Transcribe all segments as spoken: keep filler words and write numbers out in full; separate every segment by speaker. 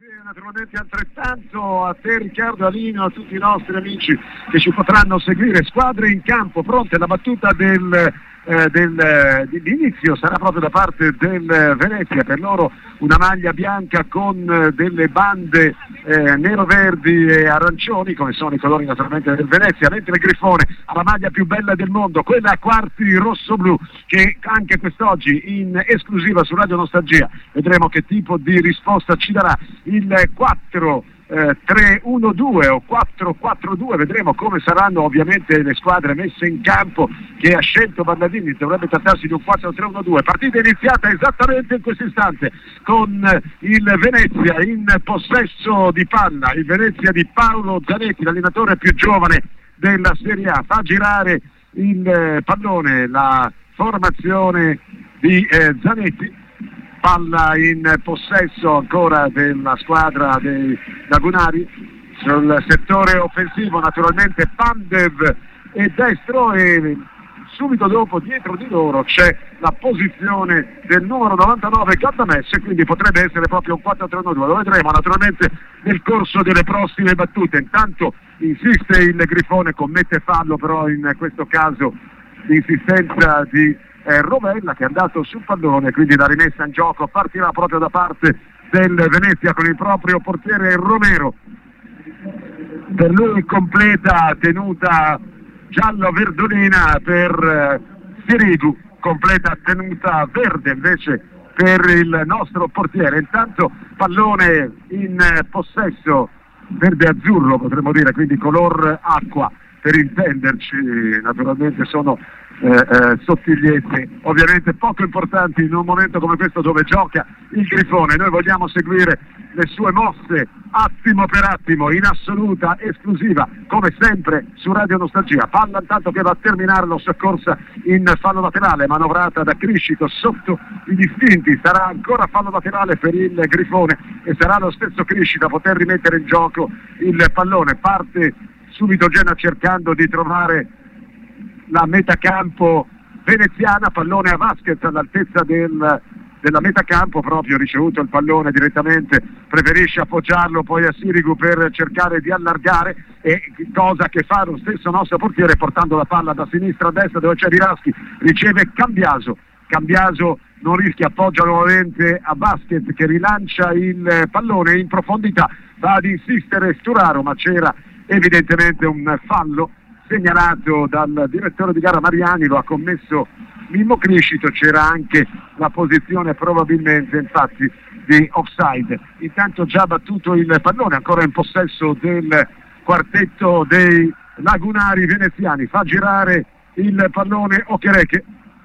Speaker 1: Naturalmente altrettanto a te Riccardo Alino, a tutti i nostri amici che ci potranno seguire. Squadre in campo pronte, la battuta del, eh, del, eh, di, di inizio sarà proprio da parte del Venezia, per loro una maglia bianca con eh, delle bande eh, nero-verdi e arancioni, come sono i colori naturalmente del Venezia, mentre il Grifone ha la maglia più bella del mondo, quella a quarti rosso-blu, che anche quest'oggi in esclusiva su Radio Nostalgia vedremo che tipo di risposta ci darà il quattro tre uno due o quattro quattro due, vedremo come saranno ovviamente le squadre messe in campo che ha scelto Balladini. Dovrebbe trattarsi di un quattro tre uno due, partita iniziata esattamente in questo istante con il Venezia in possesso di palla, il Venezia di Paolo Zanetti, l'allenatore più giovane della Serie A, fa girare il pallone la formazione di eh, Zanetti. Palla in possesso ancora della squadra dei Lagunari, sul settore offensivo naturalmente Pandev è destro e subito dopo dietro di loro c'è la posizione del numero novantanove Gaddames, e quindi potrebbe essere proprio un quattro tre uno due, lo vedremo naturalmente nel corso delle prossime battute. Intanto insiste il Grifone, commette fallo però in questo caso l'insistenza di Eh, Rovella, che è andato sul pallone, quindi la rimessa in gioco partirà proprio da parte del Venezia con il proprio portiere Romero. Per lui completa tenuta giallo-verdolina per eh, Sirigu, completa tenuta verde invece per il nostro portiere. Intanto pallone in eh, possesso verde-azzurro, potremmo dire, quindi color acqua per intenderci, naturalmente sono Eh, eh, sottigliezze ovviamente poco importanti in un momento come questo dove gioca il Grifone. Noi vogliamo seguire le sue mosse attimo per attimo in assoluta esclusiva come sempre su Radio Nostalgia. Palla intanto che va a terminare la soccorsa in fallo laterale, manovrata da Criscito sotto i distinti, sarà ancora fallo laterale per il Grifone e sarà lo stesso Criscito a poter rimettere in gioco il pallone. Parte subito Gena cercando di trovare la metacampo veneziana, pallone a Vasquez all'altezza del, della metacampo, proprio ricevuto il pallone direttamente, preferisce appoggiarlo poi a Sirigu per cercare di allargare, e cosa che fa lo stesso nostro portiere portando la palla da sinistra a destra dove c'è Viraschi, riceve Cambiaso, Cambiaso non rischia, appoggia nuovamente a Vasquez che rilancia il pallone in profondità, va ad insistere Sturaro, ma c'era evidentemente un fallo segnalato dal direttore di gara Mariani, lo ha commesso Mimmo Criscito, c'era anche la posizione probabilmente infatti di offside. Intanto già battuto il pallone, ancora in possesso del quartetto dei Lagunari veneziani, fa girare il pallone Okereke,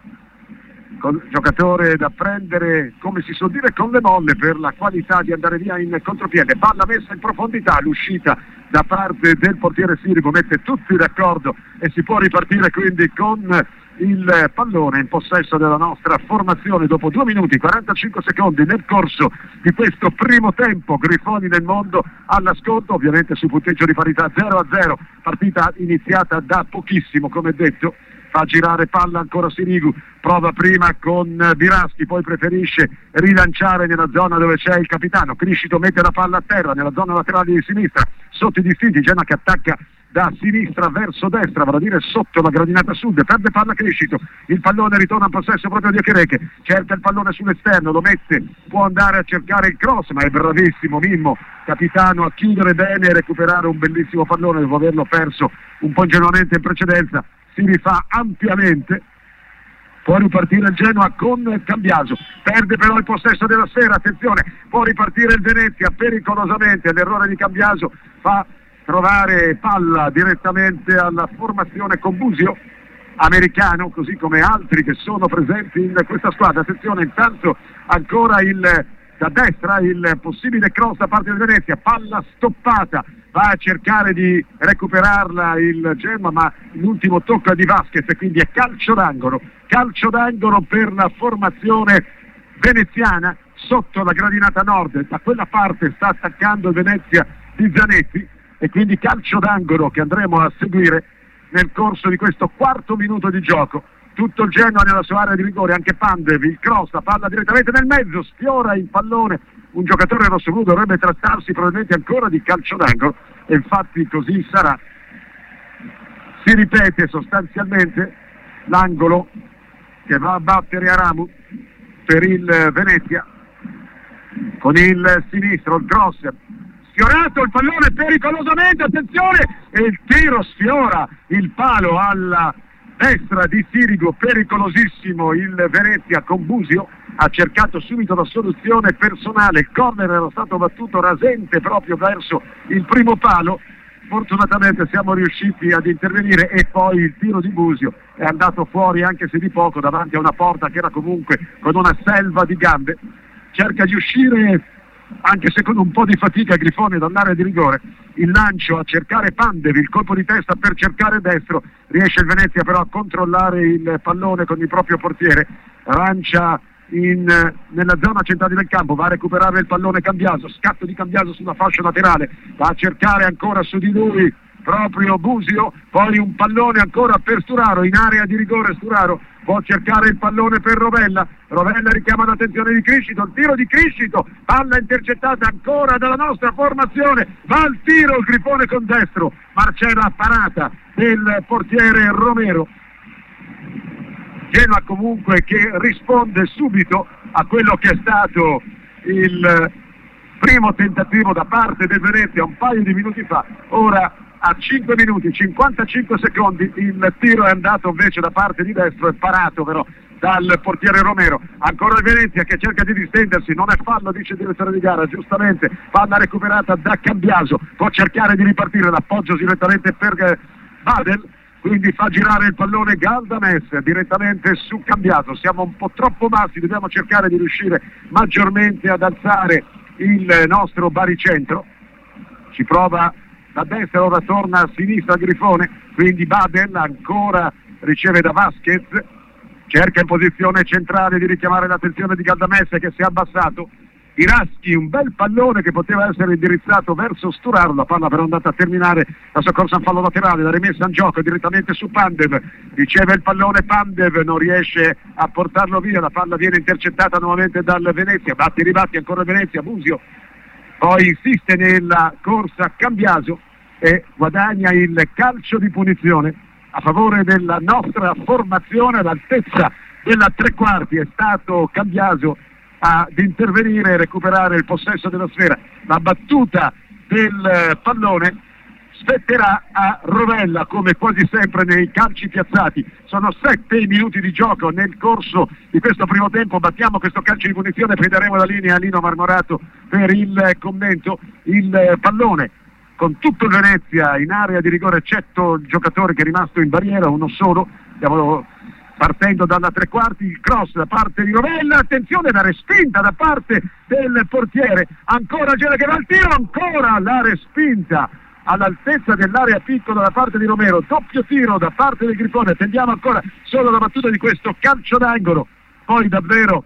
Speaker 1: giocatore da prendere, come si suol dire, con le molle per la qualità di andare via in contropiede. Palla messa in profondità, l'uscita da parte del portiere Sirigu mette tutti d'accordo e si può ripartire quindi con il pallone in possesso della nostra formazione dopo due minuti quarantacinque secondi nel corso di questo primo tempo. Grifoni nel mondo all'ascolto, ovviamente su punteggio di parità zero a zero, partita iniziata da pochissimo come detto. Fa girare palla ancora Sirigu, prova prima con Biraschi, poi preferisce rilanciare nella zona dove c'è il capitano. Criscito mette la palla a terra nella zona laterale di sinistra, sotto i distinti, Gena che attacca da sinistra verso destra, vale a dire sotto la gradinata sud, perde palla Criscito, il pallone ritorna in possesso proprio di Okereke, cerca il pallone sull'esterno, lo mette, può andare a cercare il cross, ma è bravissimo Mimmo, capitano, a chiudere bene e recuperare un bellissimo pallone dopo averlo perso un po' ingenuamente in precedenza. Si rifà ampiamente, può ripartire il Genoa con Cambiaso, perde però il possesso della sfera, attenzione, può ripartire il Venezia pericolosamente, l'errore di Cambiaso fa trovare palla direttamente alla formazione con Busio, americano, così come altri che sono presenti in questa squadra. Attenzione, intanto ancora il da destra il possibile cross da parte del Venezia, palla stoppata, va a cercare di recuperarla il Genoa, ma l'ultimo tocco è di Vasquez e quindi è calcio d'angolo, calcio d'angolo per la formazione veneziana sotto la gradinata nord. Da quella parte sta attaccando il Venezia di Zanetti e quindi calcio d'angolo che andremo a seguire nel corso di questo quarto minuto di gioco. Tutto il Genoa nella sua area di rigore, anche Pandev, il cross, la palla direttamente nel mezzo, sfiora il pallone un giocatore rossoblu dovrebbe trattarsi probabilmente ancora di calcio d'angolo, e infatti così sarà. Si ripete sostanzialmente l'angolo che va a battere Aramu per il Venezia con il sinistro, il cross sfiorato, il pallone pericolosamente, attenzione, e il tiro sfiora il palo alla destra di Sirigu, pericolosissimo il Venezia con Busio, ha cercato subito la soluzione personale, il corner era stato battuto rasente proprio verso il primo palo, fortunatamente siamo riusciti ad intervenire e poi il tiro di Busio è andato fuori anche se di poco davanti a una porta che era comunque con una selva di gambe, cerca di uscire anche se con un po' di fatica Grifone dall'area di rigore, il lancio a cercare Pandev, il colpo di testa per cercare destro, riesce il Venezia però a controllare il pallone con il proprio portiere, lancia in, nella zona centrale del campo, va a recuperare il pallone Cambiaso, scatto di Cambiaso sulla fascia laterale, va a cercare ancora su di lui proprio Busio, poi un pallone ancora per Sturaro, in area di rigore Sturaro può cercare il pallone per Rovella, Rovella richiama l'attenzione di Criscito, il tiro di Criscito, palla intercettata ancora dalla nostra formazione, va al tiro il Grifone con destro, Marcella parata del portiere Romero. Genoa comunque che risponde subito a quello che è stato il primo tentativo da parte del Venezia un paio di minuti fa, ora a cinque minuti, cinquantacinque secondi, il tiro è andato invece da parte di destro, è parato però dal portiere Romero, ancora il Venezia che cerca di distendersi, non è fallo dice il direttore di gara, giustamente, palla recuperata da Cambiaso, può cercare di ripartire, l'appoggio direttamente per Badel, quindi fa girare il pallone Galdames direttamente su Cambiaso, siamo un po' troppo bassi, dobbiamo cercare di riuscire maggiormente ad alzare il nostro baricentro, ci prova da destra, ora torna a sinistra Grifone, quindi Badel ancora riceve da Vasquez, cerca in posizione centrale di richiamare l'attenzione di Galdames che si è abbassato, Iraschi, un bel pallone che poteva essere indirizzato verso Sturaro, la palla però è andata a terminare la soccorsa in fallo laterale, la rimessa in gioco direttamente su Pandev, riceve il pallone Pandev, non riesce a portarlo via, la palla viene intercettata nuovamente dal Venezia, batti e ribatti ancora il Venezia, Busio poi insiste nella corsa Cambiaso e guadagna il calcio di punizione a favore della nostra formazione, all'altezza della tre quarti è stato Cambiaso ad intervenire e recuperare il possesso della sfera, la battuta del pallone spetterà a Rovella come quasi sempre nei calci piazzati, sono sette i minuti di gioco nel corso di questo primo tempo, battiamo questo calcio di punizione, poi daremo la linea a Lino Marmorato per il commento, il pallone con tutto il Venezia in area di rigore eccetto il giocatore che è rimasto in barriera, uno solo, stiamo partendo dalla tre quarti, il cross da parte di Rovella, attenzione la respinta da parte del portiere, ancora Gela che va al tiro, ancora la respinta all'altezza dell'area piccola da parte di Romero, doppio tiro da parte del Grifone, attendiamo ancora solo la battuta di questo calcio d'angolo, poi davvero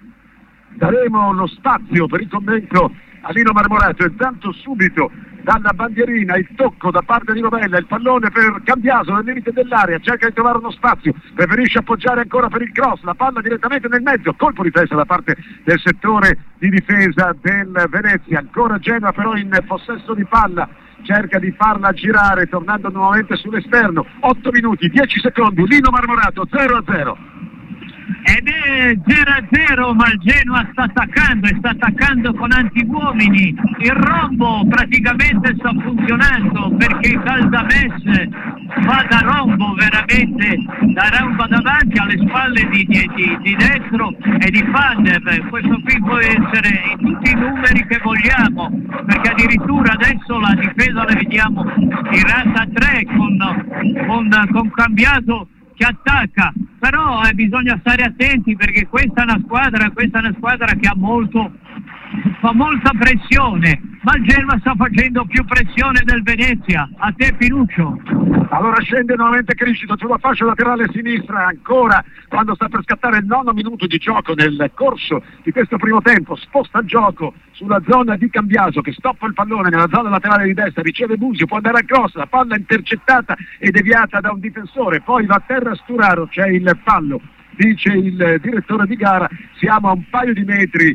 Speaker 1: daremo lo spazio per il commento a Lino Marmorato, intanto subito dalla bandierina il tocco da parte di Rovella, il pallone per Cambiaso nel limite dell'area, cerca di trovare uno spazio, preferisce appoggiare ancora per il cross, la palla direttamente nel mezzo, colpo di testa da parte del settore di difesa del Venezia, ancora Genoa però in possesso di palla, cerca di farla girare tornando nuovamente sull'esterno, otto minuti, dieci secondi, Lino Marmorato zero a zero.
Speaker 2: Ed è zero a zero, ma il Genoa sta attaccando e sta attaccando con antiuomini, il rombo praticamente sta funzionando perché Galdames fa da rombo veramente, da rombo davanti alle spalle di, di, di, di destro e di Pandev, questo qui può essere in tutti i numeri che vogliamo perché addirittura adesso la difesa la vediamo tirata a tre con, con, con Cambiaso che attacca, però eh, bisogna stare attenti perché questa è una squadra, questa è una squadra che ha molto, fa molta pressione, ma il Genoa sta facendo più pressione del Venezia. A te Pinuccio.
Speaker 1: Allora scende nuovamente Criscito sulla fascia laterale sinistra, ancora quando sta per scattare il nono minuto di gioco nel corso di questo primo tempo, sposta il gioco sulla zona di Cambiaso che stoppa il pallone nella zona laterale di destra, riceve Busio, può andare al cross, la palla intercettata e deviata da un difensore, poi va a terra Sturaro, c'è il fallo, dice il direttore di gara, siamo a un paio di metri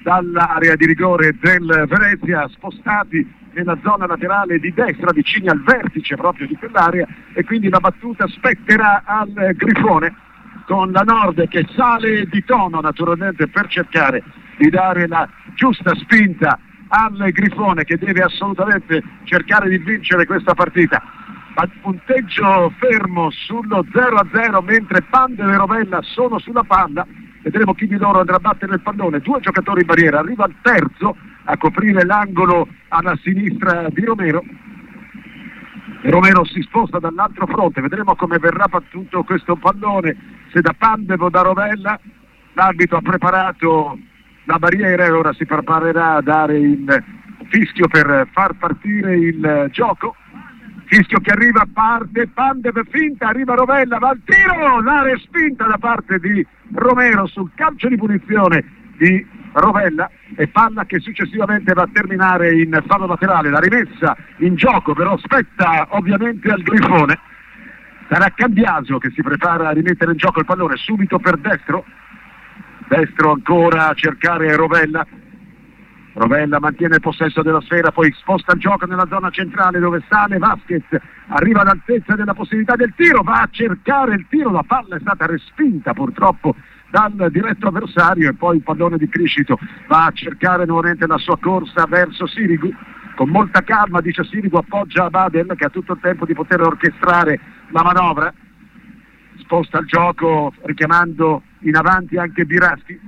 Speaker 1: dall'area di rigore del Venezia, spostati nella zona laterale di destra, vicini al vertice proprio di quell'area, e quindi la battuta spetterà al Grifone, con la Nord che sale di tono naturalmente per cercare di dare la giusta spinta al Grifone, che deve assolutamente cercare di vincere questa partita. Al punteggio fermo sullo zero a zero, mentre Pandev e Rovella sono sulla palla. Vedremo chi di loro andrà a battere il pallone. Due giocatori in barriera, arriva il terzo a coprire l'angolo alla sinistra di Romero. Romero si sposta dall'altro fronte, vedremo come verrà battuto questo pallone, se da Pandev o da Rovella. L'arbitro ha preparato la barriera e ora si preparerà a dare il fischio per far partire il gioco. Fischio che arriva, parte, Pandev finta, arriva Rovella, va al tiro, la respinta da parte di Romero sul calcio di punizione di Rovella, e palla che successivamente va a terminare in fallo laterale. La rimessa in gioco però spetta ovviamente al Grifone. Sarà Cambiaso che si prepara a rimettere in gioco il pallone subito per destro. Destro ancora a cercare Rovella. Rovella mantiene il possesso della sfera, poi sposta il gioco nella zona centrale dove sale Vasquez, arriva all'altezza della possibilità del tiro, va a cercare il tiro, la palla è stata respinta purtroppo dal diretto avversario, e poi il pallone di Criscito va a cercare nuovamente la sua corsa verso Sirigu. Con molta calma, dice Sirigu, appoggia Badel che ha tutto il tempo di poter orchestrare la manovra, sposta il gioco richiamando in avanti anche Biraschi.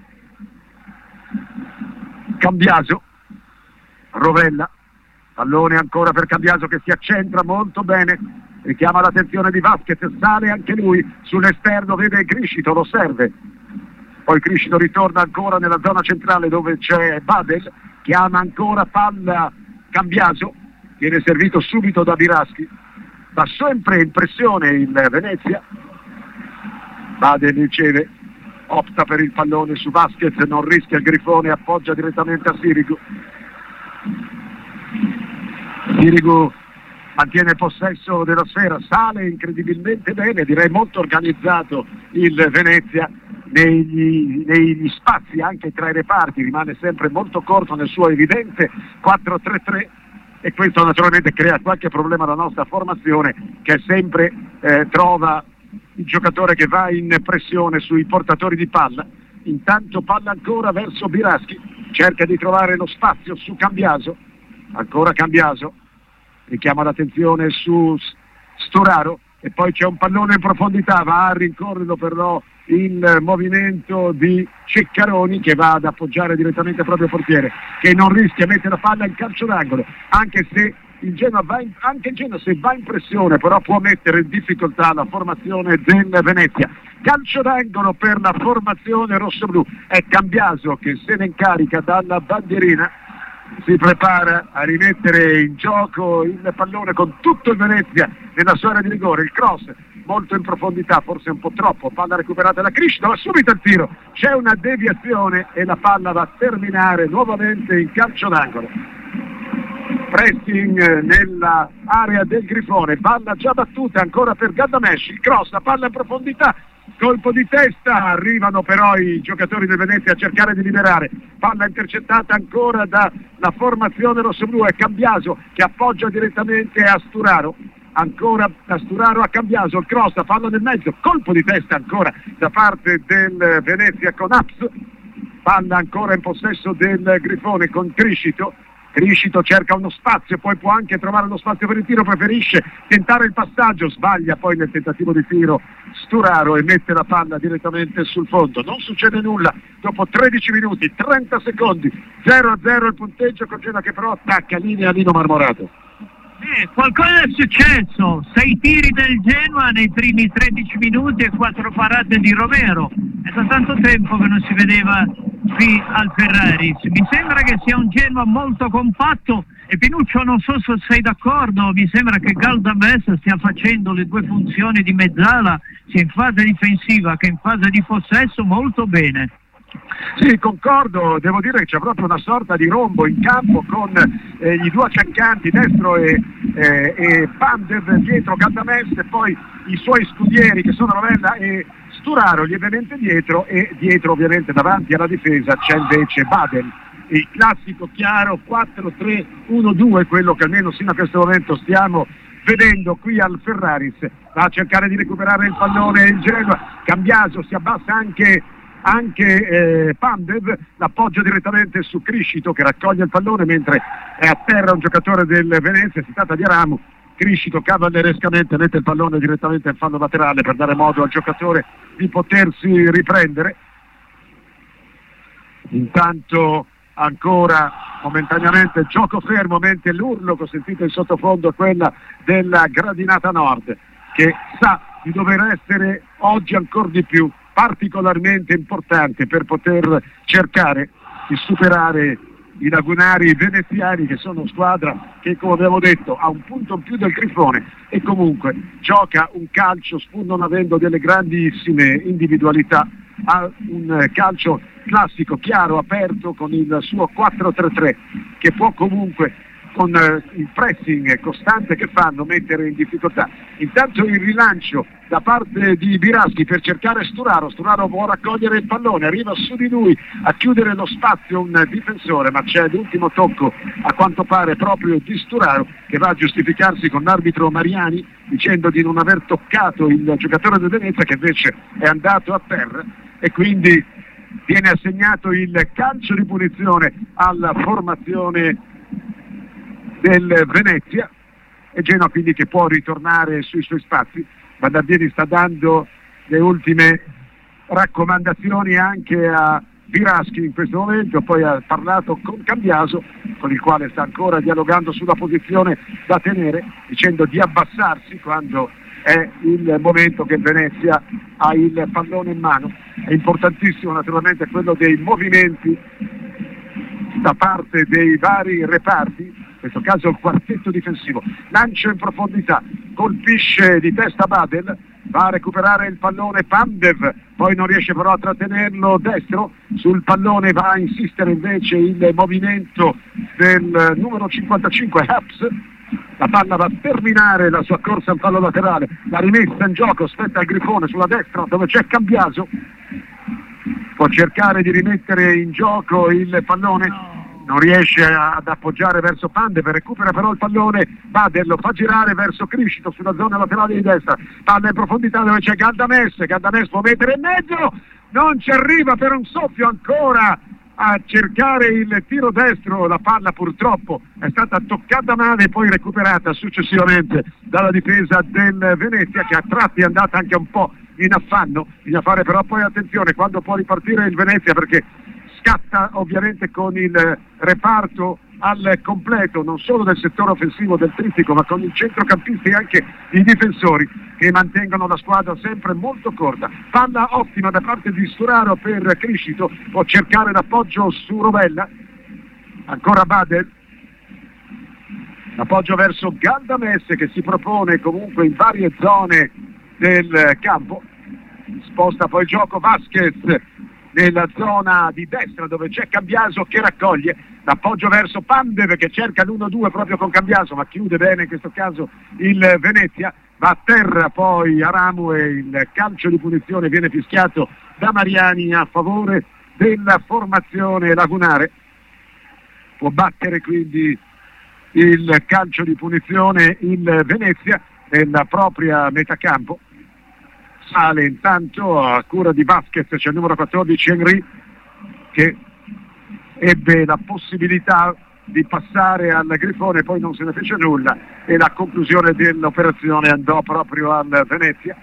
Speaker 1: Cambiaso, Rovella, pallone ancora per Cambiaso che si accentra molto bene, richiama l'attenzione di Vasquez, sale anche lui sull'esterno, vede Criscito, lo serve, poi Criscito ritorna ancora nella zona centrale dove c'è Badel, chiama ancora palla Cambiaso, viene servito subito da Biraschi, va sempre in pressione il Venezia. Badel riceve, opta per il pallone su Vasquez, non rischia il Grifone, appoggia direttamente a Sirigu. Sirigu mantiene possesso della sfera, sale incredibilmente bene, direi molto organizzato il Venezia negli, negli spazi anche tra i reparti, rimane sempre molto corto nel suo evidente quattro tre tre, e questo naturalmente crea qualche problema alla nostra formazione, che sempre eh, trova il giocatore che va in pressione sui portatori di palla. Intanto palla ancora verso Biraschi, cerca di trovare lo spazio su Cambiaso, ancora Cambiaso, richiama l'attenzione su Sturaro, e poi c'è un pallone in profondità, va a rincorrerlo però il movimento di Ceccaroni, che va ad appoggiare direttamente al proprio portiere, che non rischia, mette la palla in calcio d'angolo, anche se il Genoa va in, anche il Genoa se va in pressione però può mettere in difficoltà la formazione del Venezia. Calcio d'angolo per la formazione rossoblù, è Cambiaso che se ne incarica dalla bandierina, si prepara a rimettere in gioco il pallone con tutto il Venezia nella sua area di rigore. Il cross molto in profondità, forse un po' troppo, palla recuperata da Criscito, ma subito il tiro, c'è una deviazione e la palla va a terminare nuovamente in calcio d'angolo. Pressing nella area del Grifone, palla già battuta ancora per Gaddamesh, il cross, la palla in profondità, colpo di testa, arrivano però i giocatori del Venezia a cercare di liberare, palla intercettata ancora dalla formazione rossoblù, è Cambiaso che appoggia direttamente a Sturaro, ancora a Sturaro a Cambiaso, il cross, la palla nel mezzo, colpo di testa ancora da parte del Venezia con Aps, palla ancora in possesso del Grifone con Criscito. Criscito cerca uno spazio, poi può anche trovare lo spazio per il tiro, preferisce tentare il passaggio, sbaglia poi nel tentativo di tiro Sturaro e mette la palla direttamente sul fondo. Non succede nulla dopo tredici minuti, trenta secondi, zero a zero il punteggio, con Genoa che però attacca linea Nino Marmorato.
Speaker 2: Eh, qualcosa è successo, sei tiri del Genoa nei primi tredici minuti e quattro parate di Romero, è da tanto tempo che non si vedeva qui al Ferraris. Mi sembra che sia un Genoa molto compatto e Pinuccio, non so se sei d'accordo, mi sembra che Galdames stia facendo le due funzioni di mezzala sia in fase difensiva che in fase di possesso molto bene.
Speaker 1: Sì, concordo, devo dire che c'è proprio una sorta di rombo in campo con eh, i due acciaccanti, destro e, eh, e Pandev, dietro Gaddames, e poi i suoi scudieri che sono Rovella e Sturaro lievemente dietro, e dietro ovviamente davanti alla difesa c'è invece Badel il classico chiaro quattro tre uno due, quello che almeno sino a questo momento stiamo vedendo qui al Ferraris. Va a cercare di recuperare il pallone il Genoa, Cambiaso, si abbassa anche anche eh, Pandev, l'appoggio direttamente su Criscito che raccoglie il pallone mentre è a terra un giocatore del Venezia, si tratta di Aramu. Criscito cavallerescamente mette il pallone direttamente in fallo laterale per dare modo al giocatore di potersi riprendere. Intanto ancora momentaneamente gioco fermo, mentre l'urlo che ho sentito in sottofondo è quella della gradinata nord, che sa di dover essere oggi ancora di più particolarmente importante per poter cercare di superare i lagunari veneziani, che sono squadra che, come abbiamo detto, ha un punto in più del Grifone e comunque gioca un calcio, pur non avendo delle grandissime individualità, ha un calcio classico, chiaro, aperto, con il suo quattro tre tre, che può comunque, con eh, il pressing costante che fanno, mettere in difficoltà. Intanto il rilancio da parte di Biraschi per cercare Sturaro. Sturaro può raccogliere il pallone, arriva su di lui a chiudere lo spazio un difensore, ma c'è l'ultimo tocco a quanto pare proprio di Sturaro, che va a giustificarsi con l'arbitro Mariani dicendo di non aver toccato il giocatore del Venezia, che invece è andato a terra, e quindi viene assegnato il calcio di punizione alla formazione del Venezia, e Genoa quindi che può ritornare sui suoi spazi. Bandardieri sta dando le ultime raccomandazioni anche a Biraschi in questo momento, poi ha parlato con Cambiaso, con il quale sta ancora dialogando sulla posizione da tenere, dicendo di abbassarsi quando è il momento che il Venezia ha il pallone in mano. È importantissimo naturalmente quello dei movimenti da parte dei vari reparti, in questo caso il quartetto difensivo. Lancio in profondità, colpisce di testa Badel, va a recuperare il pallone Pandev, poi non riesce però a trattenerlo destro, sul pallone va a insistere invece il movimento del numero cinquantacinque Haps. La palla va a terminare la sua corsa in fallo laterale, la rimessa in gioco, spetta al Grifone sulla destra dove c'è Cambiaso, può cercare di rimettere in gioco il pallone, non riesce ad appoggiare verso Pandev, recupera però il pallone Bader, lo fa girare verso Criscito sulla zona laterale di destra, palla in profondità dove c'è Galdames, Galdames può mettere in mezzo, non ci arriva per un soffio ancora a cercare il tiro destro, la palla purtroppo è stata toccata male e poi recuperata successivamente dalla difesa del Venezia, che a tratti è andata anche un po' in affanno. Bisogna fare però poi attenzione quando può ripartire il Venezia, perché scatta ovviamente con il reparto al completo, non solo del settore offensivo del trittico, ma con i centrocampisti e anche i difensori che mantengono la squadra sempre molto corta. Palla ottima da parte di Sturaro per Criscito, può cercare l'appoggio su Rovella, ancora Badel, l'appoggio verso Galdames che si propone comunque in varie zone del campo, sposta poi il gioco Vasquez nella zona di destra dove c'è Cambiaso che raccoglie, l'appoggio verso Pandev che cerca l'uno due proprio con Cambiaso, ma chiude bene in questo caso il Venezia, va a terra poi Aramu e il calcio di punizione viene fischiato da Mariani a favore della formazione lagunare. Può battere quindi il calcio di punizione il Venezia nella propria metacampo. Sale intanto a cura di Vasquez, c'è il numero quattordici Henry, che ebbe la possibilità di passare al Grifone, poi non se ne fece nulla e la conclusione dell'operazione andò proprio al Venezia.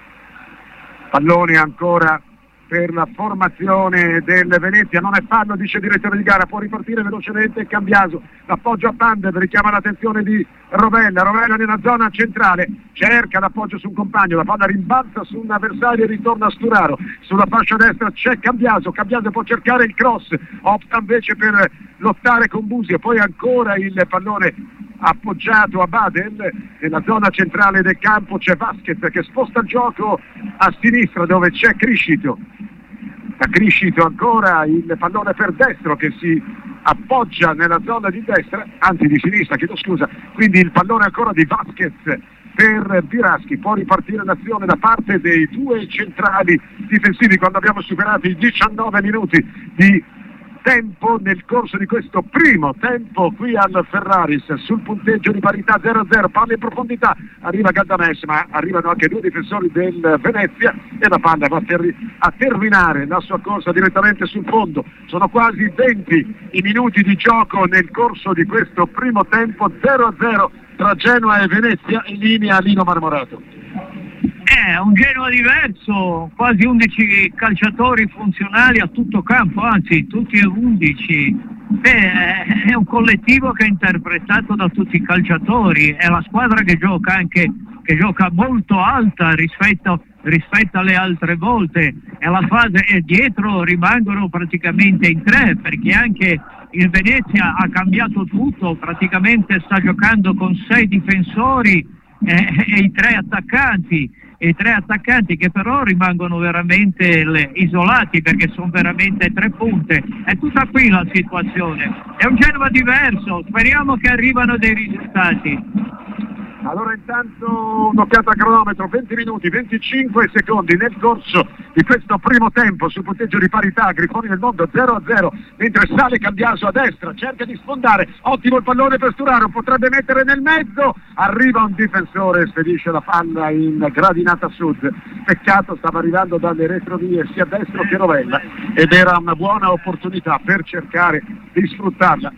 Speaker 1: Pallone ancora per la formazione del Venezia, non è fallo, dice il direttore di gara, può ripartire velocemente Cambiaso, l'appoggio a Pandev, richiama l'attenzione di Rovella, Rovella nella zona centrale, cerca l'appoggio su un compagno, la palla rimbalza su un avversario e ritorna a Sturaro, sulla fascia destra c'è Cambiaso, Cambiaso può cercare il cross, opta invece per lottare con Busi e poi ancora il pallone appoggiato a Badel. Nella zona centrale del campo c'è Vasquez che sposta il gioco a sinistra dove c'è Criscito, da Criscito ancora il pallone per destro che si appoggia nella zona di destra, anzi di sinistra, chiedo scusa, quindi il pallone ancora di Vasquez per Biraschi, può ripartire l'azione da parte dei due centrali difensivi quando abbiamo superato i diciannove minuti di tempo nel corso di questo primo tempo qui al Ferraris, sul punteggio di parità zero a zero, palla in profondità, arriva Galdames, ma arrivano anche due difensori del Venezia e la palla va ter- a terminare la sua corsa direttamente sul fondo. Sono quasi venti i minuti di gioco nel corso di questo primo tempo, zero a zero tra Genoa e Venezia, in linea Lino Marmorato.
Speaker 2: È un Genoa diverso, quasi undici calciatori funzionali a tutto campo, anzi tutti e undici. Beh, è un collettivo che è interpretato da tutti i calciatori, è la squadra che gioca anche che gioca molto alta rispetto, rispetto alle altre volte, è la fase e dietro rimangono praticamente in tre, perché anche il Venezia ha cambiato tutto, praticamente sta giocando con sei difensori eh, e i tre attaccanti. E tre attaccanti che però rimangono veramente le, isolati, perché sono veramente tre punte. È tutta qui la situazione, è un Genova diverso, speriamo che arrivano dei risultati.
Speaker 1: Allora intanto un'occhiata a cronometro, venti minuti, venticinque secondi nel corso di questo primo tempo sul punteggio di parità, Grifoni del Mondo zero a zero, mentre sale Cambiaso a destra, cerca di sfondare, ottimo il pallone per Sturaro, potrebbe mettere nel mezzo, arriva un difensore e spedisce la palla in gradinata sud, peccato, stava arrivando dalle retrovie sia destro che Rovella ed era una buona opportunità per cercare di sfruttarla.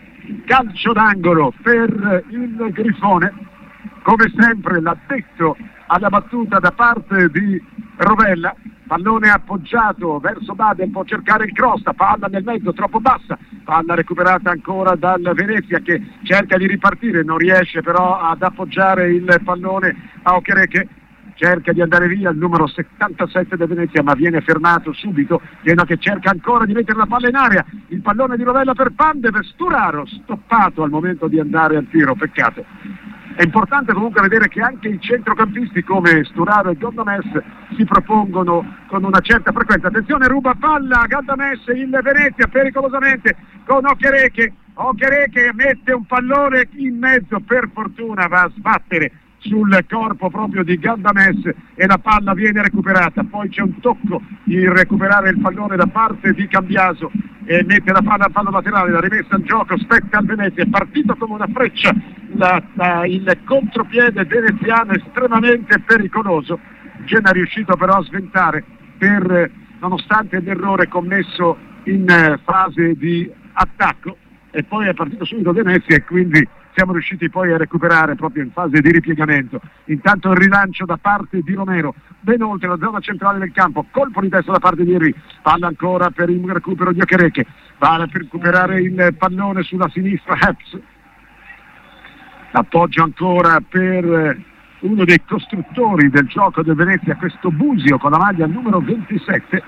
Speaker 1: Calcio d'angolo per il Grifone. Come sempre l'addetto alla battuta da parte di Rovella, pallone appoggiato verso Baden, può cercare il cross, palla nel mezzo troppo bassa, palla recuperata ancora dal Venezia che cerca di ripartire, non riesce però ad appoggiare il pallone a Okereke, cerca di andare via il numero settantasette del Venezia ma viene fermato subito, Genoa che cerca ancora di mettere la palla in aria, il pallone di Rovella per Pandev, Sturaro stoppato al momento di andare al tiro, peccato. È importante comunque vedere che anche i centrocampisti come Sturaro e Galdames si propongono con una certa frequenza. Attenzione, ruba palla Galdames, il Venezia pericolosamente con Okereke, Okereke mette un pallone in mezzo, per fortuna va a sbattere sul corpo proprio di Galdames e la palla viene recuperata, poi c'è un tocco di recuperare il pallone da parte di Cambiaso e mette la palla al fallo laterale, la rimessa in gioco, spetta al Venezia, è partito come una freccia la, la, il contropiede veneziano estremamente pericoloso. Genoa è riuscito però a sventare per, nonostante l'errore commesso in eh, fase di attacco, e poi è partito subito Venezia e quindi siamo riusciti poi a recuperare proprio in fase di ripiegamento. Intanto il rilancio da parte di Romero, ben oltre la zona centrale del campo, colpo di testa da parte di Henry, palla ancora per il recupero di Okereke, va per recuperare il pallone sulla sinistra Heps, l'appoggio ancora per uno dei costruttori del gioco del Venezia, questo Busio con la maglia numero ventisette,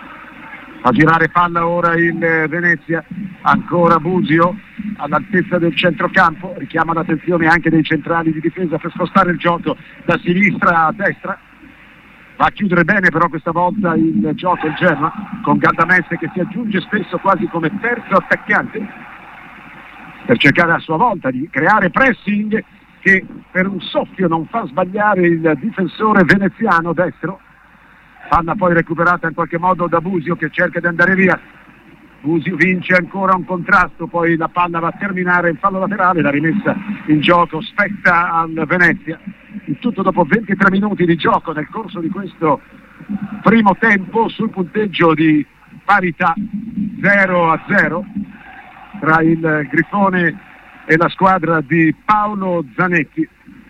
Speaker 1: a girare palla ora il Venezia, ancora Busio all'altezza del centrocampo, richiama l'attenzione anche dei centrali di difesa per spostare il gioco da sinistra a destra, va a chiudere bene però questa volta il gioco il Genoa, con Galdames che si aggiunge spesso quasi come terzo attaccante per cercare a sua volta di creare pressing che per un soffio non fa sbagliare il difensore veneziano destro. Palla poi recuperata in qualche modo da Busio che cerca di andare via, Busio vince ancora un contrasto, poi la palla va a terminare il fallo laterale, la rimessa in gioco spetta al Venezia. In tutto dopo ventitré minuti di gioco nel corso di questo primo tempo sul punteggio di parità zero a zero tra il Grifone e la squadra di Paolo Zanetti.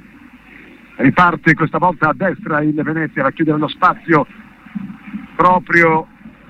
Speaker 1: Riparte questa volta a destra il Venezia, va a chiudere lo spazio proprio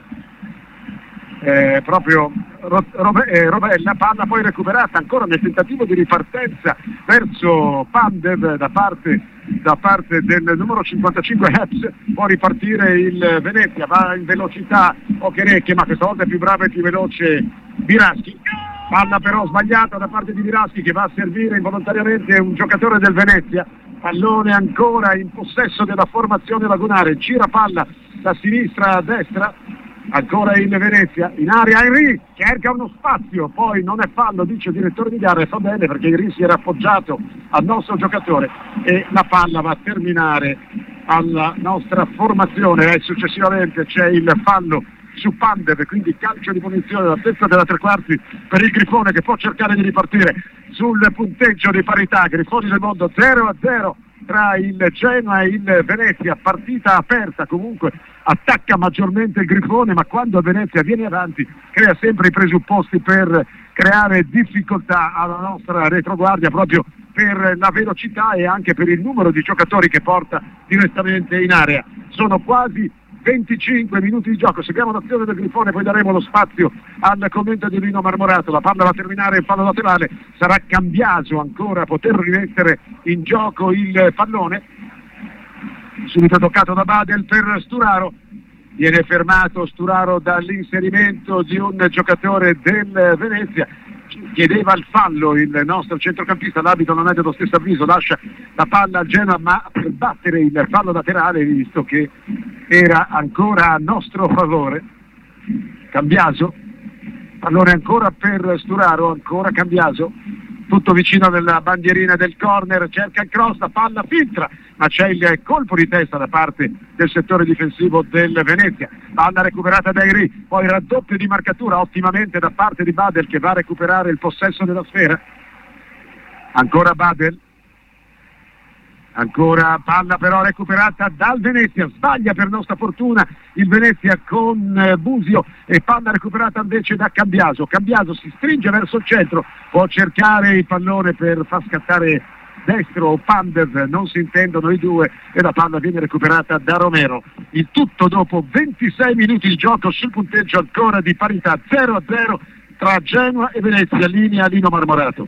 Speaker 1: eh, proprio Ro- Ro- eh, Rovella, palla poi recuperata ancora nel tentativo di ripartenza verso Pandev da parte, da parte del numero cinquantacinque Heps, può ripartire il Venezia, va in velocità Okereke, ma questa volta è più bravo e più veloce Biraschi, palla però sbagliata da parte di Biraschi che va a servire involontariamente un giocatore del Venezia, pallone ancora in possesso della formazione lagunare, gira palla da sinistra a destra, ancora il Venezia, in area Henry, cerca uno spazio, poi non è fallo, dice il direttore di gara, e fa bene perché Henry si era appoggiato al nostro giocatore e la palla va a terminare alla nostra formazione e successivamente c'è il fallo su Pandev, quindi calcio di punizione alla testa della tre quarti per il Grifone, che può cercare di ripartire sul punteggio di parità. Grifoni del mondo zero a zero tra il Genoa e il Venezia, partita aperta, comunque attacca maggiormente il Grifone, ma quando il Venezia viene avanti crea sempre i presupposti per creare difficoltà alla nostra retroguardia, proprio per la velocità e anche per il numero di giocatori che porta direttamente in area. Sono quasi venticinque minuti di gioco, seguiamo l'azione del Grifone, poi daremo lo spazio al commento di Lino Marmorato. La palla va a terminare in fallo laterale, sarà Cambiaso ancora a poter rimettere in gioco il pallone, subito toccato da Badel per Sturaro, viene fermato Sturaro dall'inserimento di un giocatore del Venezia. Chiedeva il fallo il nostro centrocampista, l'arbitro non è dello stesso avviso, lascia la palla al Genoa, ma per battere il fallo laterale, visto che era ancora a nostro favore. Cambiaso, pallone ancora per Sturaro, ancora Cambiaso, tutto vicino alla bandierina del corner, cerca il cross, la palla filtra, ma c'è il colpo di testa da parte del settore difensivo del Venezia. Palla recuperata da Iri, poi raddoppio di marcatura ottimamente da parte di Badel, che va a recuperare il possesso della sfera. Ancora Badel, ancora palla però recuperata dal Venezia, sbaglia per nostra fortuna il Venezia con eh, Busio, e palla recuperata invece da Cambiaso. Cambiaso si stringe verso il centro, può cercare il pallone per far scattare destro o Pandev, non si intendono i due, e la palla viene recuperata da Romero. Il tutto dopo ventisei minuti di gioco sul punteggio ancora di parità zero a zero tra Genoa e Venezia. Linea Lino Marmorato.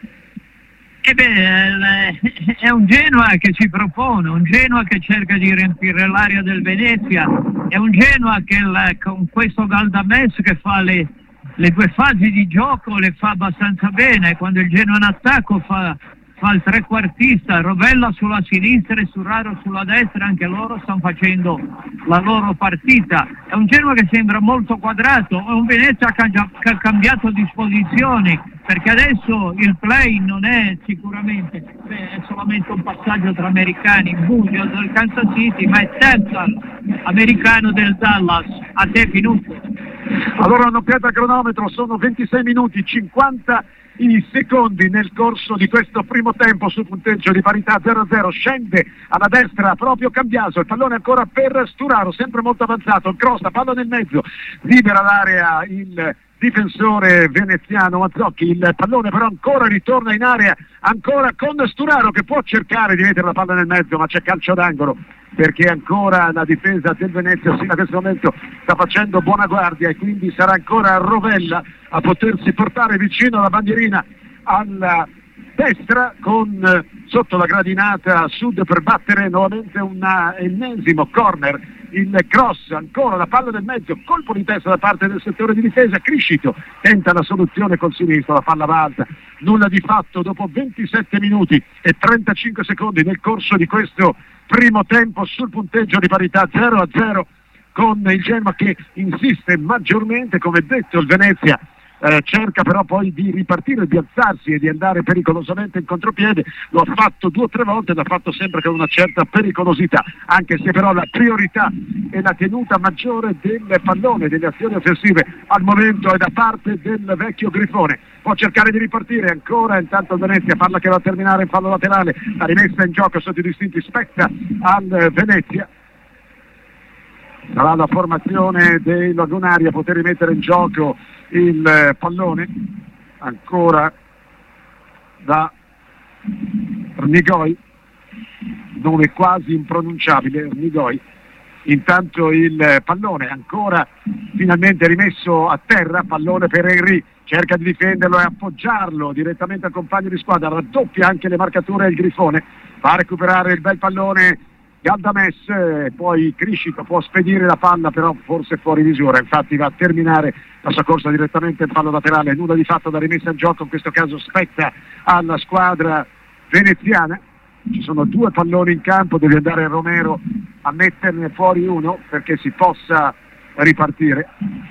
Speaker 2: E beh, è un Genoa che si propone, un Genoa che cerca di riempire l'area del Venezia, è un Genoa che la, con questo Galdames che fa le, le due fasi di gioco le fa abbastanza bene. Quando il Genoa in attacco fa, fa il trequartista, Rovella sulla sinistra e Sturaro sulla destra, anche loro stanno facendo la loro partita. È un Genoa che sembra molto quadrato, è un Venezia che ha cambiato disposizioni, perché adesso il play non è sicuramente, beh, è solamente un passaggio tra americani, Busio del Kansas City, ma è Templar, americano del Dallas. A te Pinuccio.
Speaker 1: Allora annoppiata a cronometro, sono ventisei minuti cinquanta i secondi nel corso di questo primo tempo sul punteggio di parità zero a zero. Scende alla destra proprio Cambiaso, il pallone ancora per Sturaro, sempre molto avanzato, il cross, la palla nel mezzo, libera l'area il difensore veneziano Mazzocchi, il pallone però ancora ritorna in area, ancora con Sturaro che può cercare di mettere la palla nel mezzo, ma c'è calcio d'angolo, perché ancora la difesa del Venezia fino a questo momento sta facendo buona guardia, e quindi sarà ancora Rovella a potersi portare vicino alla bandierina alla destra, con sotto la gradinata a sud per battere nuovamente un ennesimo corner. Il cross, ancora la palla nel mezzo, colpo di testa da parte del settore di difesa. Criscito tenta la soluzione col sinistro, la palla va alta, nulla di fatto dopo ventisette minuti e trentacinque secondi nel corso di questo primo tempo sul punteggio di parità zero a zero, con il Genoa che insiste maggiormente. Come detto, il Venezia eh, cerca però poi di ripartire, di alzarsi e di andare pericolosamente in contropiede. Lo ha fatto due o tre volte, l'ha fatto sempre con una certa pericolosità, anche se però la priorità e la tenuta maggiore del pallone, delle azioni offensive al momento è da parte del vecchio Grifone. Può cercare di ripartire ancora, intanto il Venezia, palla che va a terminare in fallo laterale, la rimessa in gioco sotto i distinti spetta al Venezia. Sarà la formazione dei Lagunari a poter rimettere in gioco il pallone, ancora da Rnigoi, nome quasi impronunciabile, Rnigoi. Intanto il pallone ancora finalmente rimesso a terra, pallone per Henry, cerca di difenderlo e appoggiarlo direttamente al compagno di squadra, raddoppia anche le marcature del Grifone, va a recuperare il bel pallone Galdames, poi Criscito può spedire la palla però forse fuori misura, infatti va a terminare la sua corsa direttamente in fallo laterale, nulla di fatto da rimessa in gioco, in questo caso spetta alla squadra veneziana. Ci sono due palloni in campo, deve andare Romero a metterne fuori uno perché si possa ripartire,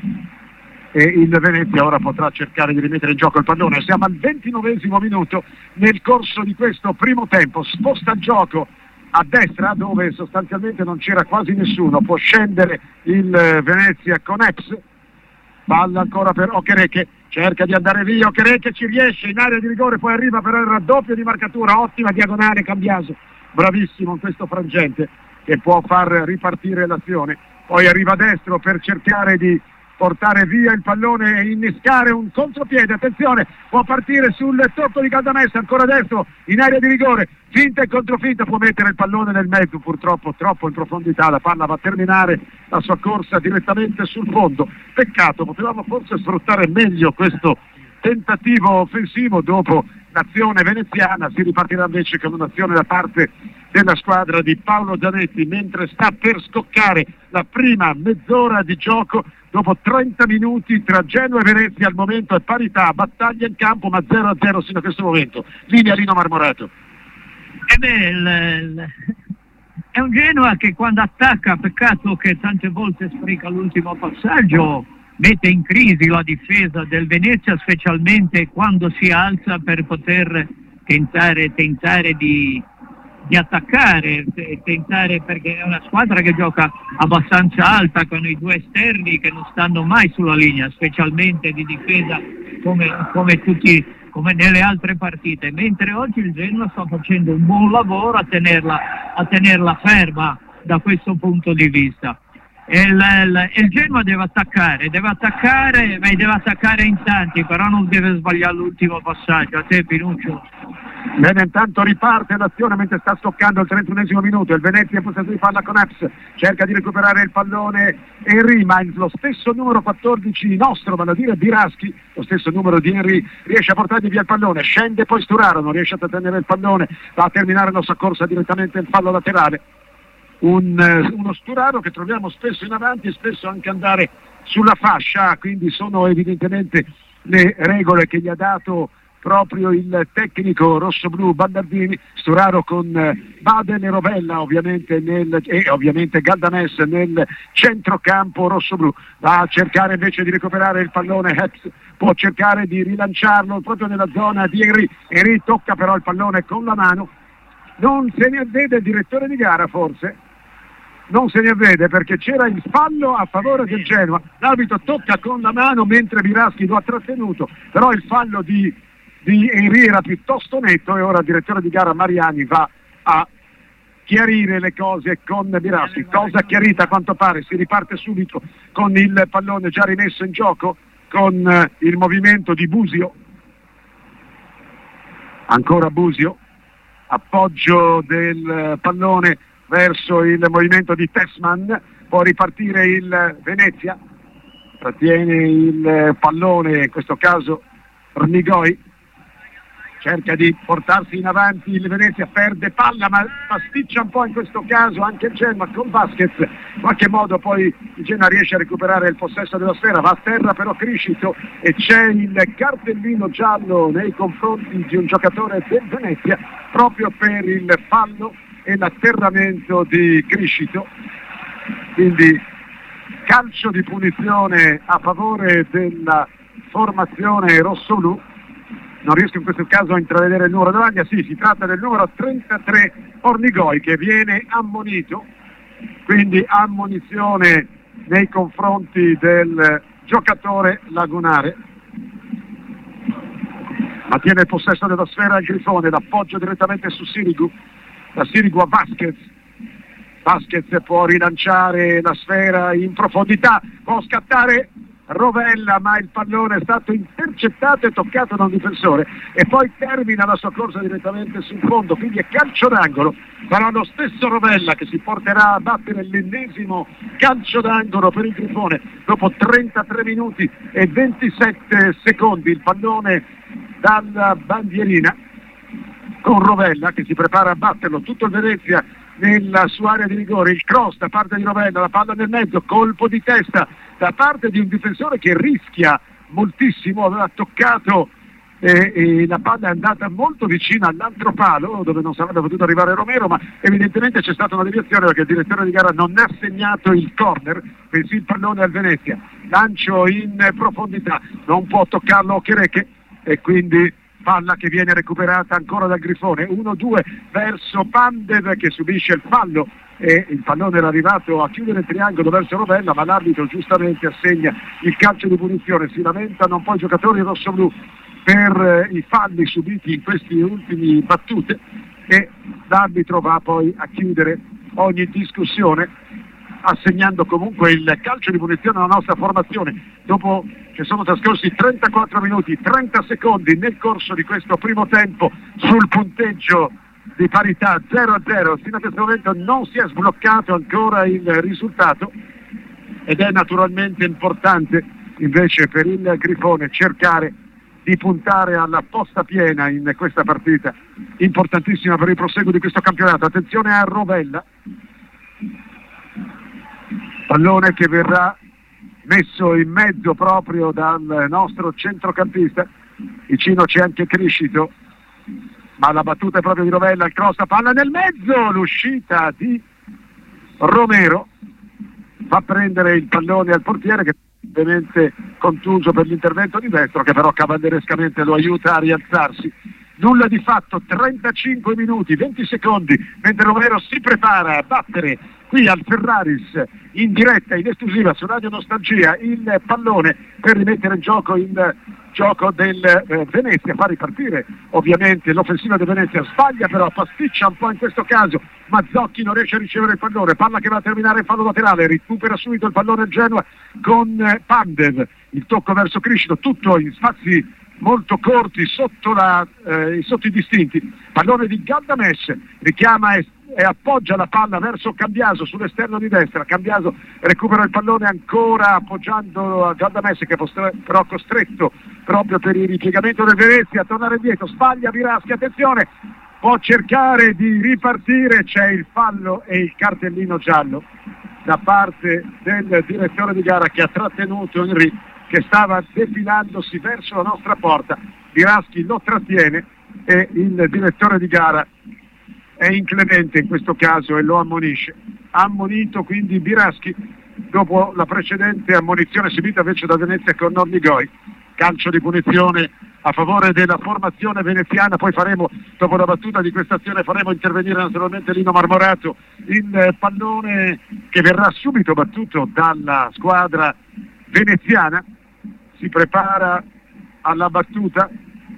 Speaker 1: e il Venezia ora potrà cercare di rimettere in gioco il pallone. Siamo al ventinovesimo minuto nel corso di questo primo tempo, sposta il gioco a destra dove sostanzialmente non c'era quasi nessuno, può scendere il eh, Venezia con Eps, palla ancora per Okereke, cerca di andare via, Okereke ci riesce in area di rigore, poi arriva però il raddoppio di marcatura, ottima diagonale Cambiaso, bravissimo in questo frangente che può far ripartire l'azione, poi arriva a destro per cercare di portare via il pallone e innescare un contropiede, attenzione, può partire sul tocco di Galdamessa, ancora destro in area di rigore, finta e controfinta, può mettere il pallone nel mezzo, purtroppo troppo in profondità, la palla va a terminare la sua corsa direttamente sul fondo, peccato, potevamo forse sfruttare meglio questo tentativo offensivo. Dopo l'azione veneziana si ripartirà invece con un'azione da parte della squadra di Paolo Gianetti, mentre sta per scoccare la prima mezz'ora di gioco. Dopo trenta minuti tra Genoa e Venezia, al momento è parità, battaglia in campo, ma zero a zero sino a questo momento. Linea Lino Marmorato.
Speaker 2: E beh, il, il, è un Genoa che quando attacca, peccato che tante volte spreca l'ultimo passaggio, mette in crisi la difesa del Venezia, specialmente quando si alza per poter tentare, tentare di... di attaccare, tentare, perché è una squadra che gioca abbastanza alta con i due esterni che non stanno mai sulla linea, specialmente di difesa come, come tutti come nelle altre partite, mentre oggi il Genoa sta facendo un buon lavoro a tenerla, a tenerla ferma da questo punto di vista. E il, il, il Genoa deve attaccare, deve attaccare, ma deve attaccare in tanti, però non deve sbagliare l'ultimo passaggio. A te, Pinuccio.
Speaker 1: Bene, intanto riparte l'azione mentre sta stoccando il trentunesimo minuto, il Venezia in possesso di palla con Eps, cerca di recuperare il pallone Henry, ma lo stesso numero quattordici nostro, vale a dire Biraschi, lo stesso numero di Henry, riesce a portargli via il pallone, scende poi Sturaro, non riesce a tenere il pallone, va a terminare la sua corsa direttamente in fallo laterale. Un, uno Sturaro che troviamo spesso in avanti e spesso anche andare sulla fascia, quindi sono evidentemente le regole che gli ha dato proprio il tecnico rossoblu Ballardini. Sturaro con Baden e Rovella ovviamente nel, e ovviamente Galdames nel centrocampo rossoblu, va a cercare invece di recuperare il pallone Heps, può cercare di rilanciarlo proprio nella zona di Henry, Henry tocca però il pallone con la mano, non se ne avvede il direttore di gara, forse non se ne avvede perché c'era il fallo a favore del Genoa, l'arbitro tocca con la mano mentre Biraschi lo ha trattenuto, però il fallo di, di Henry era piuttosto netto e ora il direttore di gara Mariani va a chiarire le cose con Biraschi, cosa chiarita a quanto pare, si riparte subito con il pallone già rimesso in gioco con eh, il movimento di Busio, ancora Busio, appoggio del pallone verso il movimento di Tessman, può ripartire il Venezia, trattiene il pallone, in questo caso Ornigoi, cerca di portarsi in avanti il Venezia, perde palla ma pasticcia un po' in questo caso anche il Genoa con Vasquez, in qualche modo poi il Genoa riesce a recuperare il possesso della sfera, va a terra però Criscito e c'è il cartellino giallo nei confronti di un giocatore del Venezia proprio per il fallo e l'atterramento di Criscito, quindi calcio di punizione a favore della formazione rossoblu. Non riesco in questo caso a intravedere il numero davanti, sì, si tratta del numero trentatré Ornigoi che viene ammonito, quindi ammonizione nei confronti del giocatore lagunare. Ma tiene il possesso della sfera il Grifone, l'appoggio direttamente su Sirigu, da Sirigu a Vasquez, Vasquez può rilanciare la sfera in profondità, può scattare Rovella ma il pallone è stato intercettato e toccato da un difensore e poi termina la sua corsa direttamente sul fondo, quindi è calcio d'angolo, sarà lo stesso Rovella che si porterà a battere l'ennesimo calcio d'angolo per il Grifone dopo trentatré minuti e ventisette secondi, il pallone dalla bandierina con Rovella che si prepara a batterlo, tutto il Venezia nella sua area di rigore, il cross da parte di Rovella, la palla nel mezzo, colpo di testa da parte di un difensore che rischia moltissimo, aveva toccato e, e la palla è andata molto vicina all'altro palo dove non sarebbe potuto arrivare Romero, ma evidentemente c'è stata una deviazione perché il direttore di gara non ha segnato il corner, bensì il pallone al Venezia, lancio in profondità, non può toccarlo Okereke e quindi palla che viene recuperata ancora dal Grifone, uno due verso Pandev che subisce il fallo e il pallone era arrivato a chiudere il triangolo verso Rovella, ma l'arbitro giustamente assegna il calcio di punizione. Si lamentano un po' i giocatori rossoblù per eh, i falli subiti in queste ultime battute e l'arbitro va poi a chiudere ogni discussione assegnando comunque il calcio di punizione alla nostra formazione dopo che sono trascorsi trentaquattro minuti trenta secondi nel corso di questo primo tempo sul punteggio di parità zero a zero. Fino a questo momento non si è sbloccato ancora il risultato ed è naturalmente importante invece per il Grifone cercare di puntare alla posta piena in questa partita importantissima per il proseguo di questo campionato. Attenzione a Rovella, pallone che verrà messo in mezzo proprio dal nostro centrocampista, vicino c'è anche Criscito, ma la battuta è proprio di Rovella, il cross, palla nel mezzo, l'uscita di Romero fa prendere il pallone al portiere che è ovviamente contuso per l'intervento di destro, che però cavallerescamente lo aiuta a rialzarsi. Nulla di fatto, trentacinque minuti, venti secondi, mentre Romero si prepara a battere qui al Ferraris in diretta, in esclusiva su Radio Nostalgia, il pallone per rimettere in gioco il gioco del eh, Venezia, fa ripartire ovviamente l'offensiva del Venezia, sbaglia però, pasticcia un po' in questo caso, Mazzocchi non riesce a ricevere il pallone, palla che va a terminare in fallo laterale, recupera subito il pallone il Genoa con eh, Pandev, il tocco verso Criscito, tutto in spazi molto corti sotto, la, eh, sotto i distinti, pallone di Galdames, richiama e, e appoggia la palla verso Cambiaso sull'esterno di destra, Cambiaso recupera il pallone ancora appoggiando a Galdames che è però costretto proprio per il ripiegamento del Venezia a tornare indietro, sbaglia Viraschi, attenzione, può cercare di ripartire, c'è il fallo e il cartellino giallo da parte del direttore di gara che ha trattenuto Henry che stava defilandosi verso la nostra porta. Viraschi lo trattiene e il direttore di gara è inclemente in questo caso e lo ammonisce. Ha ammonito quindi Viraschi dopo la precedente ammonizione subita invece da Venezia con Nornigoi. Calcio di punizione a favore della formazione veneziana, poi faremo, dopo la battuta di questa azione, faremo intervenire naturalmente Lino Marmorato, il pallone che verrà subito battuto dalla squadra veneziana. Si prepara alla battuta,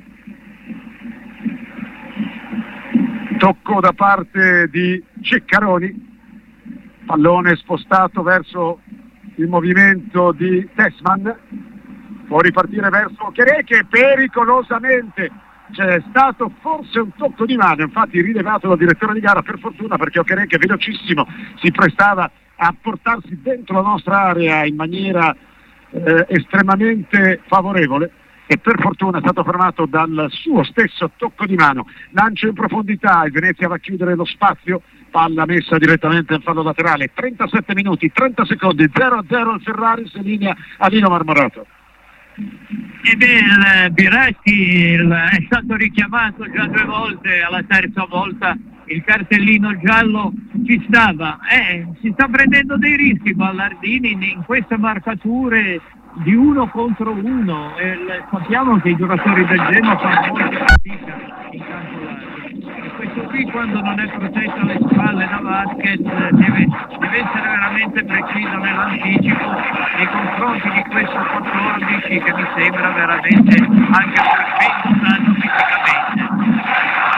Speaker 1: tocco da parte di Ceccaroni, pallone spostato verso il movimento di Tessman, può ripartire verso Chereche pericolosamente, c'è stato forse un tocco di mano, infatti rilevato dal direttore di gara per fortuna perché Chereche velocissimo si prestava a portarsi dentro la nostra area in maniera Eh, estremamente favorevole e per fortuna è stato fermato dal suo stesso tocco di mano. Lancio in profondità, il Venezia va a chiudere lo spazio, palla messa direttamente in fallo laterale, trentasette minuti, trenta secondi, zero a zero il Ferraris in linea a Lino Marmorato.
Speaker 2: Ed il Viraschi è stato richiamato già due volte, alla terza volta il cartellino giallo ci stava, eh, si sta prendendo dei rischi Ballardini in queste marcature di uno contro uno, e sappiamo che i giocatori del Genoa fanno molta fatica in campo largo e questo qui quando non è protetto alle spalle da Vasquez deve, deve essere veramente preciso nell'anticipo nei confronti di questo quattordici che mi sembra veramente anche ben dotato fisicamente.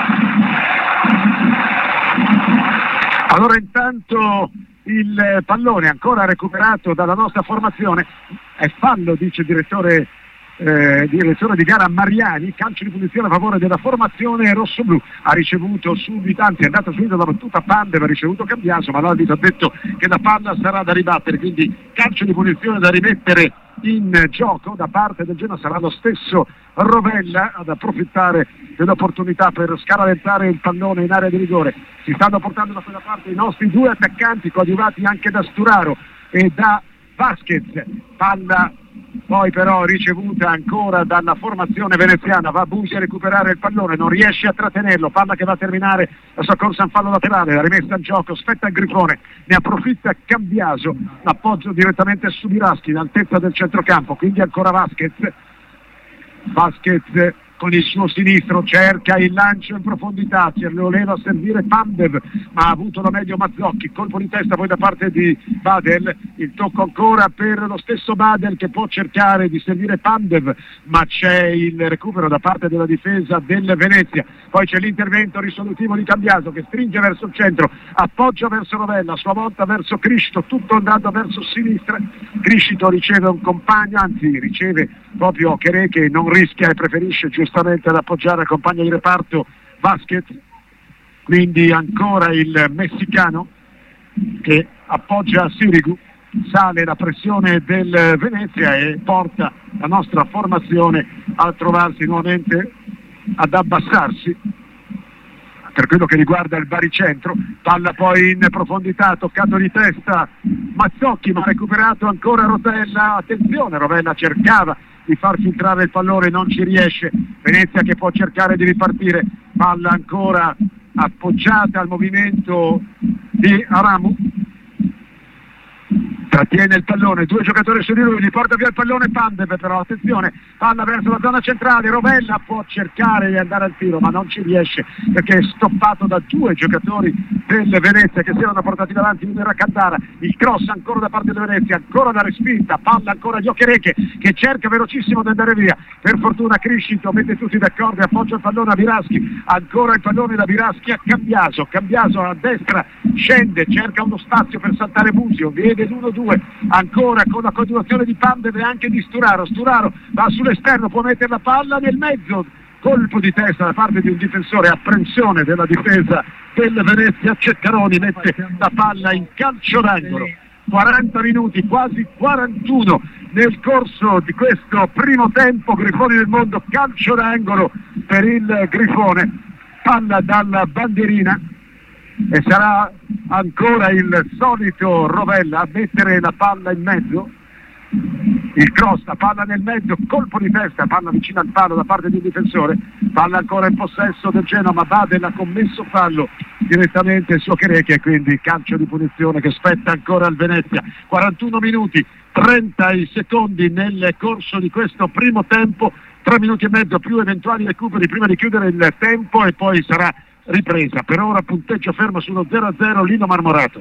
Speaker 1: Allora intanto il pallone ancora recuperato dalla nostra formazione, è fallo dice il direttore, eh, direttore di gara Mariani, calcio di punizione a favore della formazione rossoblù, ha ricevuto subito, anzi è andata subito la battuta Pandev, ha ricevuto Cambiaso, ma l'arbitro ha detto che la palla sarà da ribattere, quindi calcio di punizione da rimettere in gioco da parte del Genoa, sarà lo stesso Rovella ad approfittare dell'opportunità per scaraventare il pallone in area di rigore. Si stanno portando da quella parte i nostri due attaccanti coadiuvati anche da Sturaro e da Vasquez, palla poi però ricevuta ancora dalla formazione veneziana, va Busi a recuperare il pallone, non riesce a trattenerlo, palla che va a terminare la sua corsa in fallo laterale, la rimessa in gioco, spetta il Grifone, ne approfitta Cambiaso, l'appoggio direttamente su Viraschi in altezza del centrocampo, quindi ancora Vasquez, Vasquez con il suo sinistro, cerca il lancio in profondità, ce lo voleva a servire Pandev, ma ha avuto da meglio Mazzocchi, colpo di testa poi da parte di Badel, il tocco ancora per lo stesso Badel che può cercare di servire Pandev, ma c'è il recupero da parte della difesa del Venezia, poi c'è l'intervento risolutivo di Cambiaso che stringe verso il centro, appoggia verso Rovella, a sua volta verso Criscito, tutto andando verso sinistra, Criscito riceve un compagno, anzi riceve proprio Cheré che non rischia e preferisce giustamente ad appoggiare il compagno di reparto Vasquez, quindi ancora il messicano che appoggia Sirigu, sale la pressione del Venezia e porta la nostra formazione a trovarsi nuovamente ad abbassarsi per quello che riguarda il baricentro. Palla poi in profondità, toccato di testa Mazzocchi, ma recuperato ancora Rotella, attenzione, Rovella cercava di far filtrare il pallone, non ci riesce, Venezia che può cercare di ripartire, palla ancora appoggiata al movimento di Aramu, trattiene il pallone, due giocatori su di lui, gli porta via il pallone Pandev, però attenzione, palla verso la zona centrale, Rovella può cercare di andare al tiro ma non ci riesce perché è stoppato da due giocatori del Venezia che si erano portati davanti, uno era Candara, il cross ancora da parte del Venezia, ancora la respinta, palla ancora di Ochereche che cerca velocissimo di andare via, per fortuna Criscito mette tutti d'accordo e appoggia il pallone a Viraschi, ancora il pallone da Viraschi a Cambiaso, Cambiaso a destra scende, cerca uno spazio per saltare Busio, vede l'uno due, ancora con la continuazione di Pandev e anche di Sturaro, Sturaro va sull'esterno, può mettere la palla nel mezzo, colpo di testa da parte di un difensore, apprensione della difesa del Venezia, Ceccaroni mette la palla in calcio d'angolo. quaranta minuti, quasi quarantuno nel corso di questo primo tempo, Grifoni del Mondo, calcio d'angolo per il Grifone, palla dalla bandierina e sarà ancora il solito Rovella a mettere la palla in mezzo, il cross, la palla nel mezzo, colpo di testa, palla vicino al palo da parte di un difensore, palla ancora in possesso del Genoa, ma Badel ha commesso fallo direttamente su Cheré, quindi calcio di punizione che spetta ancora al Venezia. Quarantuno minuti, trenta secondi nel corso di questo primo tempo, tre minuti e mezzo più eventuali recuperi prima di chiudere il tempo e poi sarà ripresa. Per ora punteggio fermo sullo zero a zero, Lino Marmorato.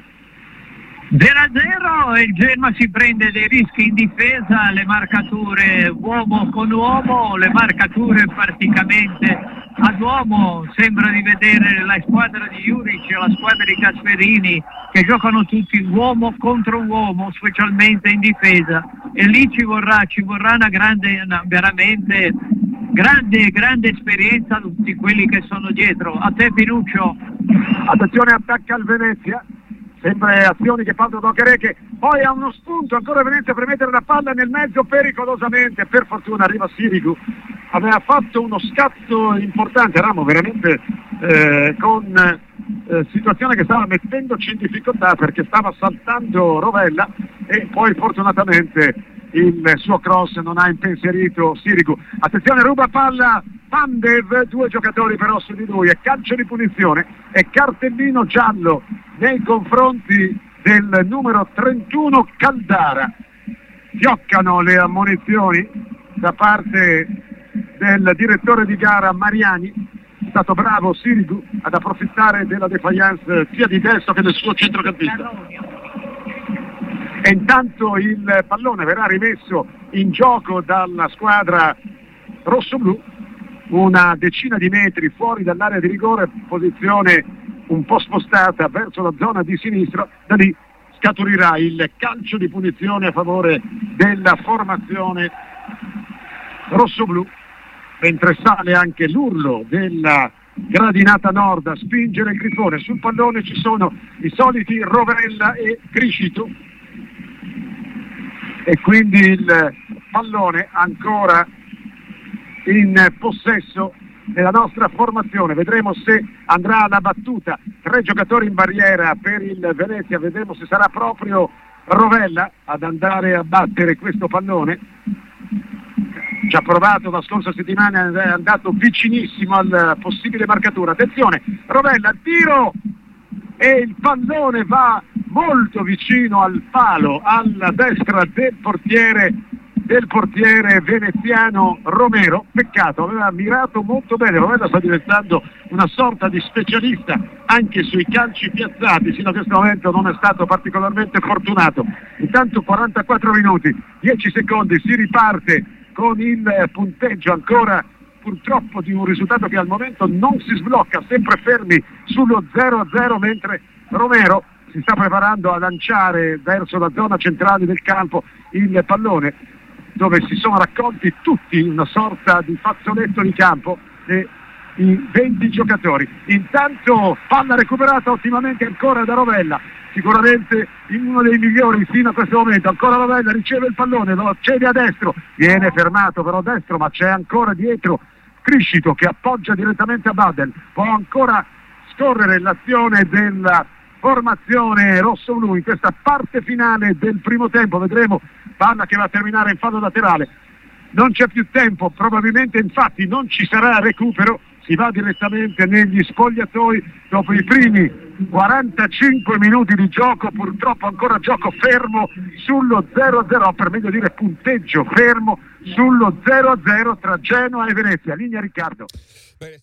Speaker 2: zero a zero e il Genoa si prende dei rischi in difesa, le marcature uomo con uomo, le marcature praticamente ad uomo, sembra di vedere la squadra di Juric e la squadra di Gasperini che giocano tutti uomo contro uomo, specialmente in difesa, e lì ci vorrà, ci vorrà una grande, una veramente grande, grande esperienza tutti quelli che sono dietro. A te Pinuccio.
Speaker 1: Attenzione, attacca il Venezia, sempre azioni che partono da Cheré, poi ha uno spunto ancora Venezia per mettere la palla nel mezzo pericolosamente, per fortuna arriva Sirigu, aveva fatto uno scatto importante, eravamo veramente eh, con eh, situazione che stava mettendoci in difficoltà perché stava saltando Rovella e poi fortunatamente il suo cross non ha impensierito Sirigu. Attenzione, ruba palla Pandev, due giocatori però su di lui, è calcio di punizione e cartellino giallo nei confronti del numero trentuno Caldara. Fioccano le ammonizioni da parte del direttore di gara Mariani, è stato bravo Sirigu ad approfittare della defiance sia di destra che del suo centrocampista. E intanto il pallone verrà rimesso in gioco dalla squadra rossoblu, una decina di metri fuori dall'area di rigore, posizione un po' spostata verso la zona di sinistra, da lì scaturirà il calcio di punizione a favore della formazione rossoblu, mentre sale anche l'urlo della gradinata nord a spingere il Grifone. Sul pallone ci sono i soliti Rovella e Criscito e quindi il pallone ancora in possesso della nostra formazione. Vedremo se andrà alla battuta, tre giocatori in barriera per il Venezia, vedremo se sarà proprio Rovella ad andare a battere questo pallone. Ci ha provato la scorsa settimana, è andato vicinissimo alla possibile marcatura. Attenzione, Rovella al tiro e il pallone va molto vicino al palo, alla destra del portiere del portiere veneziano Romero. Peccato, aveva mirato molto bene. Romero sta diventando una sorta di specialista anche sui calci piazzati, fino a questo momento non è stato particolarmente fortunato. Intanto quarantaquattro minuti, dieci secondi, si riparte con il punteggio ancora purtroppo di un risultato che al momento non si sblocca, sempre fermi sullo zero a zero, mentre Romero si sta preparando a lanciare verso la zona centrale del campo il pallone, dove si sono raccolti tutti una sorta di fazzoletto di campo e i venti giocatori. Intanto palla recuperata ottimamente ancora da Rovella, sicuramente in uno dei migliori fino a questo momento. Ancora Rovella riceve il pallone, lo cede a destro, viene fermato però a destro, ma c'è ancora dietro Criscito che appoggia direttamente a Badel. Può ancora scorrere l'azione della formazione rosso-blu in questa parte finale del primo tempo. Vedremo, palla che va a terminare in fallo laterale. Non c'è più tempo, probabilmente infatti non ci sarà recupero, si va direttamente negli spogliatoi dopo i primi quarantacinque minuti di gioco, purtroppo ancora gioco fermo sullo zero a zero, per meglio dire punteggio fermo sullo zero a zero tra Genoa e Venezia. Linea Riccardo.